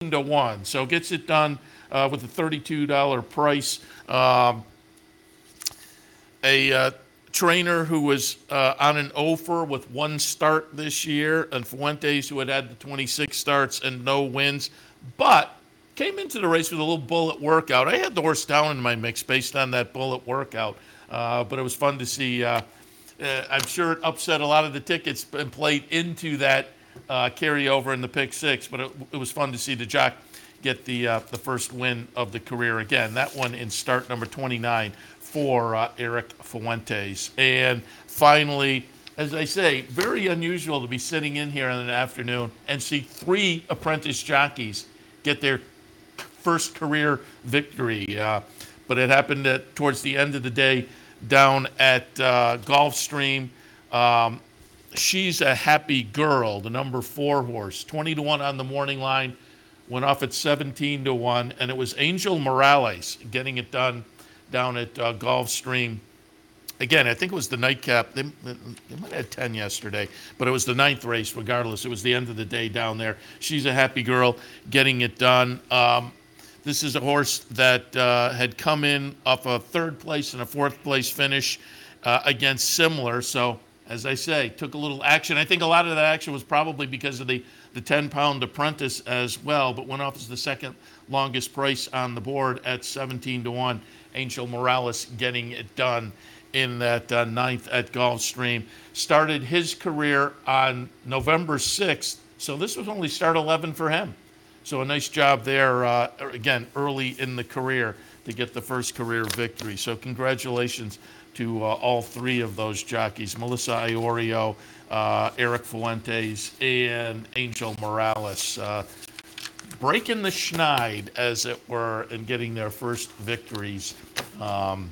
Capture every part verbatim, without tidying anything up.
seventeen to one. So gets it done uh, with a thirty-two dollars price. Um, a uh, trainer who was uh, on an offer with one start this year, and Fuentes, who had had the twenty-six starts and no wins, but came into the race with a little bullet workout. I had the horse down in my mix based on that bullet workout, uh, but it was fun to see. Uh, uh, I'm sure it upset a lot of the tickets and played into that uh, carryover in the pick six, but it, it was fun to see the jock get the uh, the first win of the career again. That one in start number twenty-nine for uh, Eric Fuentes. And finally, as I say, very unusual to be sitting in here in the afternoon and see three apprentice jockeys get their first career victory. Uh, but it happened at, towards the end of the day down at uh, Gulfstream. Um, She's a Happy Girl, the number four horse, twenty to one on the morning line, went off at seventeen to one, and it was Angel Morales getting it done down at uh, Gulfstream. Again, I think it was the nightcap. They, they might have had ten yesterday, but it was the ninth race regardless. It was the end of the day down there. She's a Happy Girl getting it done. Um, this is a horse that uh, had come in off a third place and a fourth place finish uh, against Similar. So, as I say, took a little action. I think a lot of that action was probably because of the the ten-pound apprentice as well, but went off as the second longest price on the board at seventeen to one. Angel Morales getting it done in that uh, ninth at Gulfstream. Started his career on November sixth, so this was only start eleven for him. So a nice job there, uh, again, early in the career to get the first career victory. So congratulations to uh, all three of those jockeys, Melissa Iorio, uh, Eric Fuentes, and Angel Morales. Uh, breaking the schneid, as it were, and getting their first victories um,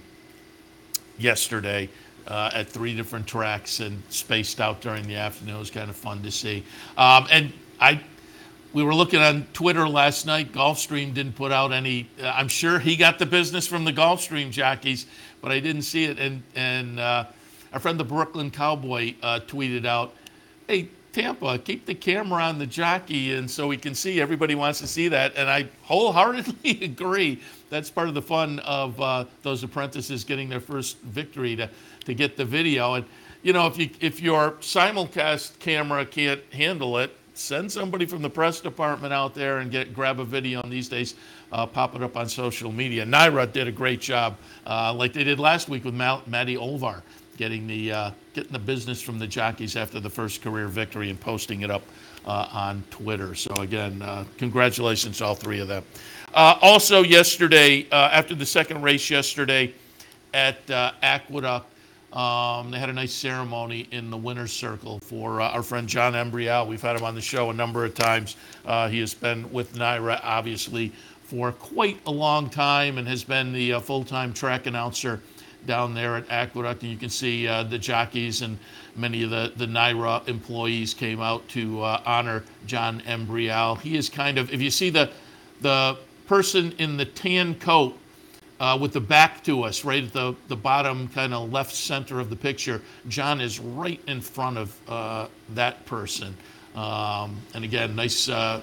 yesterday uh, at three different tracks and spaced out during the afternoon. It was kind of fun to see. Um, and I, we were looking on Twitter last night. Gulfstream didn't put out any. Uh, I'm sure he got the business from the Gulfstream jockeys, but I didn't see it. And and uh, our friend the Brooklyn Cowboy uh, tweeted out, "Hey, Tampa, keep the camera on the jockey, and so we can see. Everybody wants to see that." And I wholeheartedly agree. That's part of the fun of uh, those apprentices getting their first victory, to to get the video. And you know, if you if your simulcast camera can't handle it, send somebody from the press department out there and get grab a video. And these days, uh, pop it up on social media. Naira did a great job, uh, like they did last week with Mal- Maddie Olvar, getting the uh, getting the business from the jockeys after the first career victory and posting it up uh, on Twitter. So again, uh, congratulations to all three of them. Uh, also yesterday, uh, after the second race yesterday at uh, Aqueduct, um, they had a nice ceremony in the winner's circle for uh, our friend John Embrial. We've had him on the show a number of times. Uh, he has been with Naira, obviously, for quite a long time and has been the uh, full-time track announcer down there at Aqueduct. And you can see uh, the jockeys and many of the, the Naira employees came out to uh, honor John Embrial. He is kind of, if you see the the person in the tan coat uh, with the back to us, right at the, the bottom kind of left center of the picture, John is right in front of uh, that person. Um, and again, nice uh,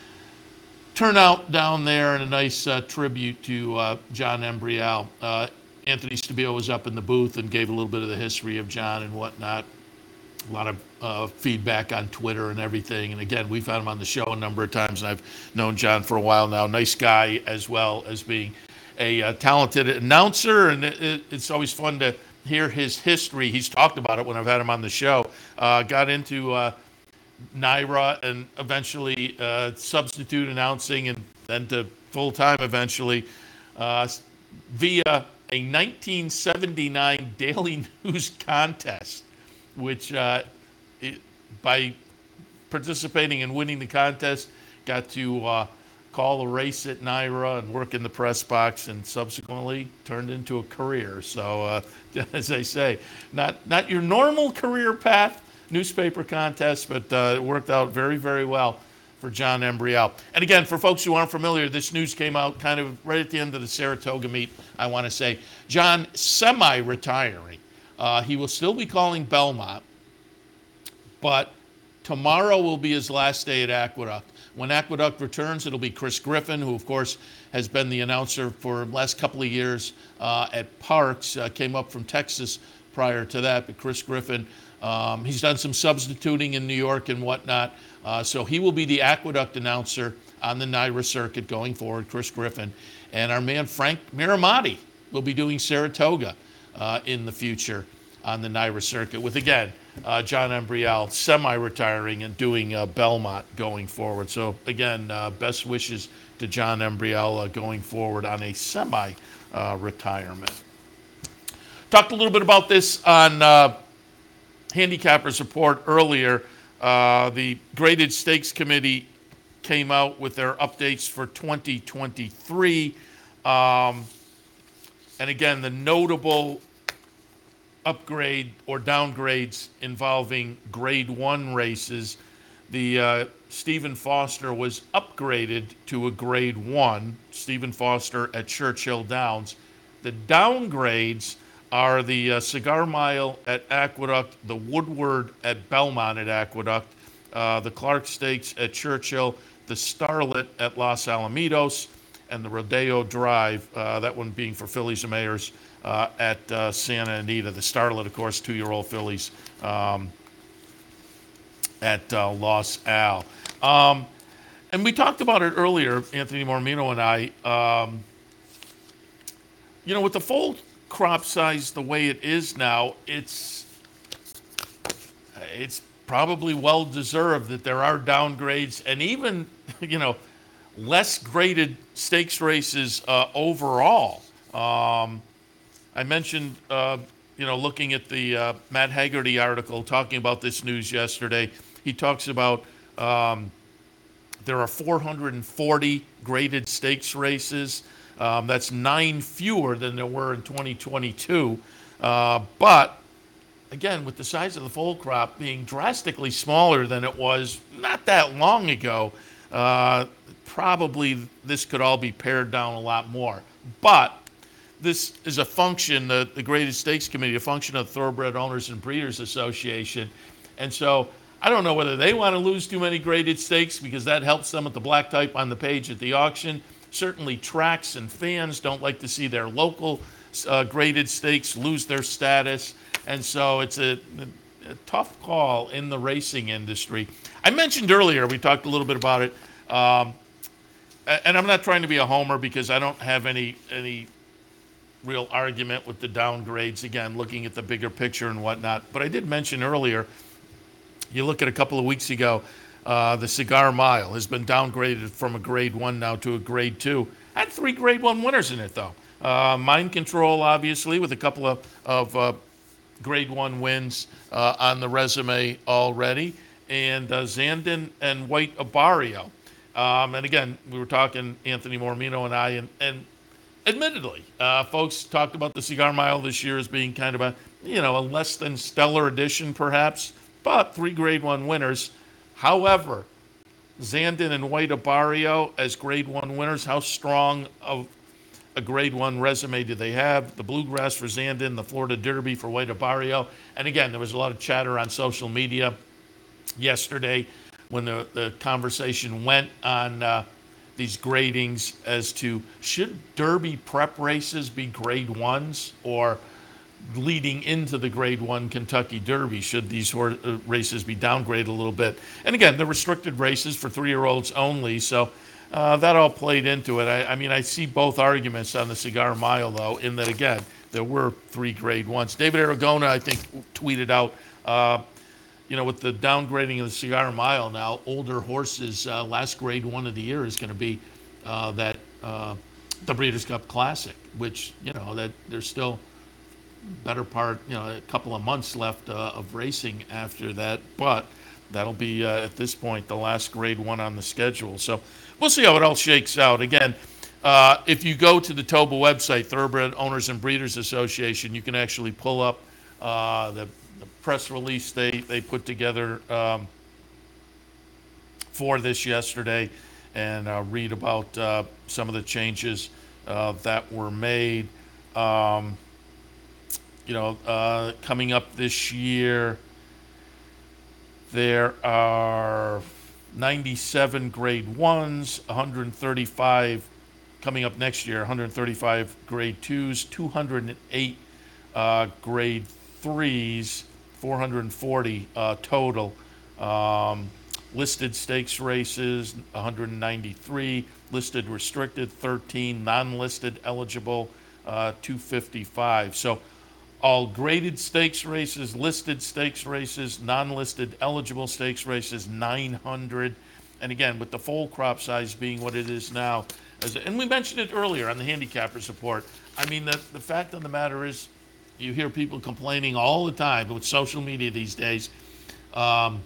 turnout down there and a nice uh, tribute to uh, John Embrial. Uh, Anthony Stabile was up in the booth and gave a little bit of the history of John and whatnot. A lot of uh, feedback on Twitter and everything. And again, we've had him on the show a number of times, and I've known John for a while now. Nice guy, as well as being a uh, talented announcer. And it, it, it's always fun to hear his history. He's talked about it when I've had him on the show. Uh, got into uh, Naira and eventually uh, substitute announcing, and then to full-time eventually uh, via a nineteen seventy-nine Daily News contest, which uh, it, by participating and winning the contest, got to uh, call a race at Naira and work in the press box, and subsequently turned into a career. So, uh, as I say, not not your normal career path, newspaper contest, but uh, it worked out very, very well for John Embrial. And again, for folks who aren't familiar, this news came out kind of right at the end of the Saratoga meet, I want to say. John semi-retiring. Uh, he will still be calling Belmont, but tomorrow will be his last day at Aqueduct When Aqueduct returns, it'll be Chris Griffin, who, of course, has been the announcer for the last couple of years uh, at Parks. Uh, came up from Texas prior to that, but Chris Griffin, um, he's done some substituting in New York and whatnot. Uh, so he will be the Aqueduct announcer on the NYRA circuit going forward, Chris Griffin. And our man Frank Miramati will be doing Saratoga uh, in the future on the NYRA circuit, with, again, uh, John Embriel semi-retiring and doing uh, Belmont going forward. So, again, uh, best wishes to John Embriel uh, going forward on a semi-retirement. Uh, Talked a little bit about this on uh, Handicappers Report earlier. Uh, the Graded Stakes Committee came out with their updates for twenty twenty-three. Um, and again, the notable upgrade or downgrades involving grade one races. The uh, Stephen Foster was upgraded to a grade one, Stephen Foster at Churchill Downs. The downgrades are the uh, Cigar Mile at Aqueduct, the Woodward at Belmont at Aqueduct, uh, the Clark Stakes at Churchill, the Starlet at Los Alamitos, and the Rodeo Drive, uh, that one being for fillies and mares, uh, at uh, Santa Anita. The Starlet, of course, two-year-old fillies um, at uh, Los Al. Um, and we talked about it earlier, Anthony Mormino and I. Um, you know, with the foal crop size the way it is now, it's it's probably well deserved that there are downgrades and even, you know, less graded stakes races uh, overall. Um, I mentioned, uh, you know, looking at the uh, Matt Haggerty article talking about this news yesterday. He talks about um, there are four hundred forty graded stakes races. Um, that's nine fewer than there were in twenty twenty-two. Uh, but, again, with the size of the foal crop being drastically smaller than it was not that long ago, uh, probably this could all be pared down a lot more. But this is a function, the, the Graded Stakes Committee, a function of the Thoroughbred Owners and Breeders Association. And so I don't know whether they want to lose too many graded stakes because that helps them with the black type on the page at the auction. Certainly tracks and fans don't like to see their local uh, graded stakes lose their status. And so it's a, a tough call in the racing industry. I mentioned earlier, we talked a little bit about it, um, and I'm not trying to be a homer because I don't have any any real argument with the downgrades, again, looking at the bigger picture and whatnot. But I did mention earlier, you look at a couple of weeks ago, uh, the Cigar Mile has been downgraded from a grade one now to a grade two. Had three grade one winners in it, though. Uh, Mind Control, obviously, with a couple of, of uh, grade one wins uh, on the resume already. And uh, Zandon and White Abarrio. Um, and again, we were talking, Anthony Mormino and I, and, and admittedly, uh, folks talked about the Cigar Mile this year as being kind of a, you know, a less than stellar edition, perhaps, but three grade one winners. However, Zandon and White Abarrio as grade one winners, how strong of a grade one resume do they have? The Bluegrass for Zandon, the Florida Derby for White Abarrio. And again, there was a lot of chatter on social media yesterday when the, the conversation went on uh, these gradings as to should Derby prep races be grade ones, or leading into the grade one Kentucky Derby, should these hor- uh, races be downgraded a little bit? And again, they're restricted races for three-year-olds only, so uh, that all played into it. I, I mean, I see both arguments on the Cigar Mile, though, in that, again, there were three grade ones. David Aragona, I think, tweeted out, uh, you know, with the downgrading of the Cigar Mile now, older horses, uh, last grade one of the year is going to be uh, that uh, the Breeders' Cup Classic, which, you know, that there's still better part, you know, a couple of months left uh, of racing after that, but that'll be, uh, at this point, the last grade one on the schedule. So we'll see how it all shakes out. Again, uh, if you go to the T O B A website, Thoroughbred Owners and Breeders Association, you can actually pull up uh, the, the press release they, they put together um, for this yesterday and uh, read about uh, some of the changes uh, that were made. Um, You know, uh, coming up this year, there are ninety-seven grade ones, one hundred thirty-five coming up next year, one hundred thirty-five grade twos, two hundred eight uh, grade threes, four hundred forty uh, total. Um, listed stakes races, one hundred ninety-three, listed restricted, thirteen, non-listed eligible, uh, two fifty-five. So all graded stakes races, listed stakes races, non-listed eligible stakes races, nine hundred. And again, with the foal crop size being what it is now, as, and we mentioned it earlier on the handicappers report. I mean, the, the fact of the matter is, you hear people complaining all the time with social media these days. Um,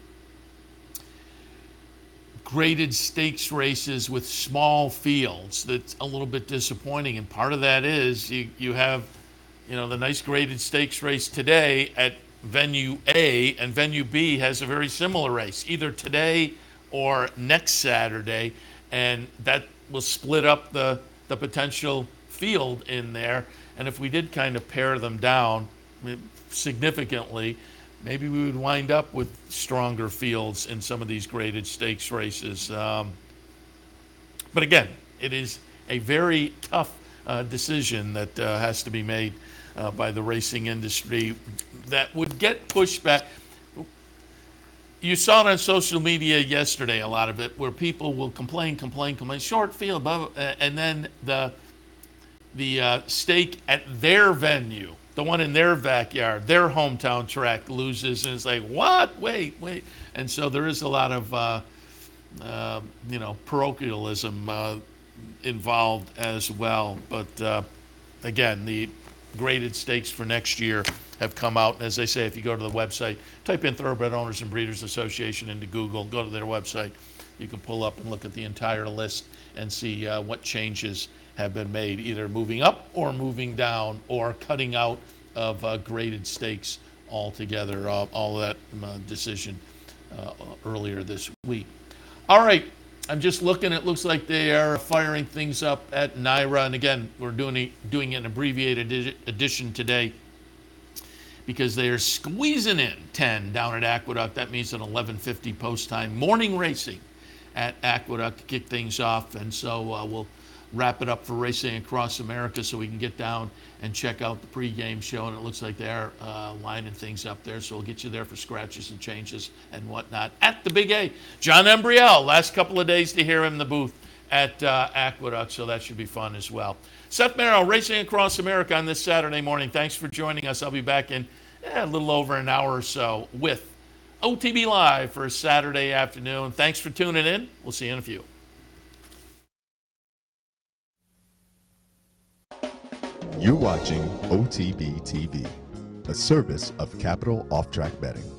graded stakes races with small fields, that's a little bit disappointing. And part of that is you, you have, you know, the nice graded stakes race today at venue A, and venue B has a very similar race, either today or next Saturday, and that will split up the, the potential field in there. And if we did kind of pare them down significantly, maybe we would wind up with stronger fields in some of these graded stakes races. Um, but again, it is a very tough uh, decision that uh, has to be made uh, by the racing industry that would get pushed back. You saw it on social media yesterday, a lot of it, where people will complain, complain, complain, short field, blah, blah, and then the the uh, stake at their venue, the one in their backyard, their hometown track loses, and it's like, what? Wait, wait. And so there is a lot of, uh, uh, you know, parochialism uh, involved as well. But uh, again, the graded stakes for next year have come out. And as I say, if you go to the website, type in Thoroughbred Owners and Breeders Association into Google, go to their website, you can pull up and look at the entire list and see uh, what changes have been made, either moving up or moving down or cutting out of uh, graded stakes altogether. Uh, all that uh, decision uh, earlier this week. All right, I'm just looking. It looks like they are firing things up at NYRA, and again, we're doing a, doing an abbreviated edi- edition today because they are squeezing in ten down at Aqueduct. That means an eleven fifty post time morning racing at Aqueduct to kick things off, and so uh, we'll wrap it up for Racing Across America so we can get down and check out the pregame show. And it looks like they're uh, lining things up there, so we'll get you there for scratches and changes and whatnot at the Big A. John Embriel, last couple of days to hear him in the booth at uh, Aqueduct, so that should be fun as well. Seth Merrill, Racing Across America on this Saturday morning. Thanks for joining us. I'll be back in eh, a little over an hour or so with O T B Live for a Saturday afternoon. Thanks for tuning in. We'll see you in a few. You're watching O T B T V, a service of Capital Off Track Betting.